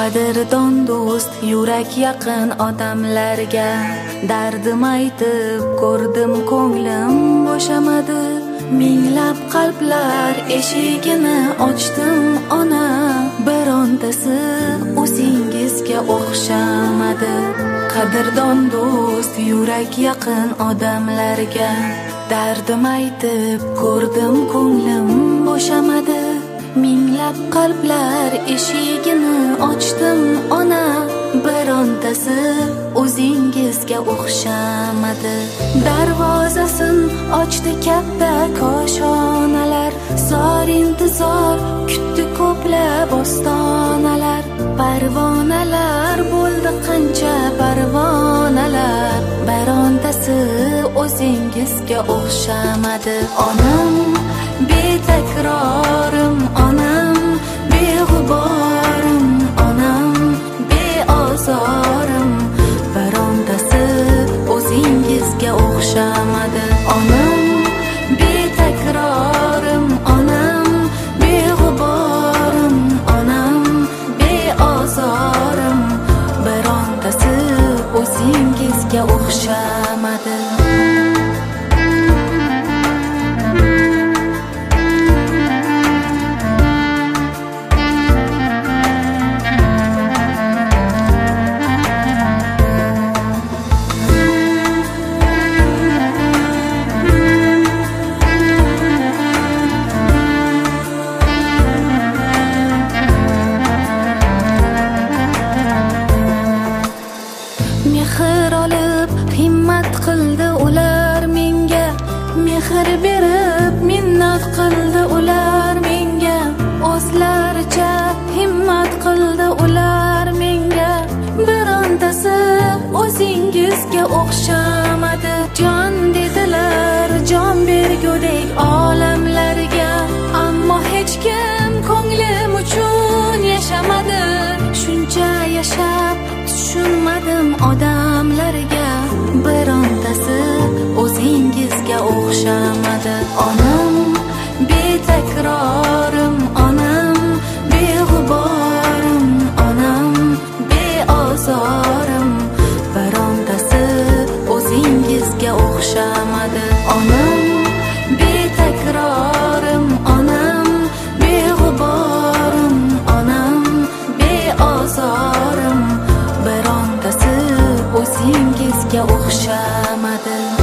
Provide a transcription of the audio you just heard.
Qadrdon do'st, yurak yaqin odamlarga dardim aytib ko'rdim, ko'nglim bo'shamadi. Minglab qalblar eshigini ochdim ona, birontasi o'zingizga o'xshamadi. Qadrdon do'st, yurak yaqin odamlarga dardim aytib ko'rdim, ko'nglim bo'shamadi. Minglab qalblar eshigini ochdim ona, birontasi o'zingizga o'xshamadi. Darvozasin ochdi katta koshonalar, zor intizor kutdi ko'plab ostonalar. Parvonalar bo'ldi qancha parvonalar, birontasi o'zingizga o'xshamadi. Onam betakrorim, onam beg'uborim, onam beozorim, birontasi o'zingizga o'xshamadi. Onam betakrorim, onam beg'uborim, onam beozorim, birontasi o'zingizga o'xshamadi. Mehr olib himmat qildi ular menga, mehr berib minnat qildi ular menga. O'zlaricha himmat qildi ular menga, birontasi o'zingizga o'xshamadi. Jon dedilar, jon bergudek olamlarga, ammo hech kim ko'nglim uchun yashamadi. Shuncha yashab tushunmadim odamlarga, birontasi o'zingizga o'xshamadi. Onam betakrorim, onam beg'uborim, onam beozorim, birontasi o'zingizga o'xshamadi. Onam betakrorim, onam beg'uborim, onam beozorim, birontasi o'zingizga o'xshamadi.